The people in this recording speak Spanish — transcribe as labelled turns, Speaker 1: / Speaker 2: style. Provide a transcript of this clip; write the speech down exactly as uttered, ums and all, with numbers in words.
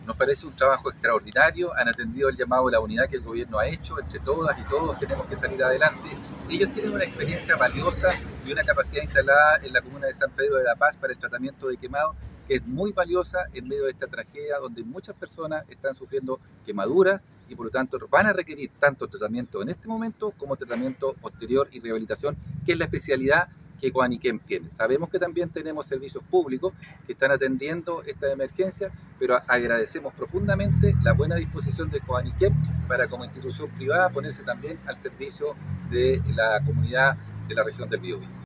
Speaker 1: Nos parece un trabajo extraordinario, han atendido el llamado de la unidad que el gobierno ha hecho, entre todas y todos tenemos que salir adelante. Ellos tienen una experiencia valiosa y una capacidad instalada en la comuna de San Pedro de la Paz para el tratamiento de quemados, que es muy valiosa en medio de esta tragedia donde muchas personas están sufriendo quemaduras y por lo tanto van a requerir tanto tratamiento en este momento como tratamiento posterior y rehabilitación, que es la especialidad que Coaniquem tiene. Sabemos que también tenemos servicios públicos que están atendiendo esta emergencia, pero agradecemos profundamente la buena disposición de Coaniquem para, como institución privada, ponerse también al servicio de la comunidad de la región del Biobío.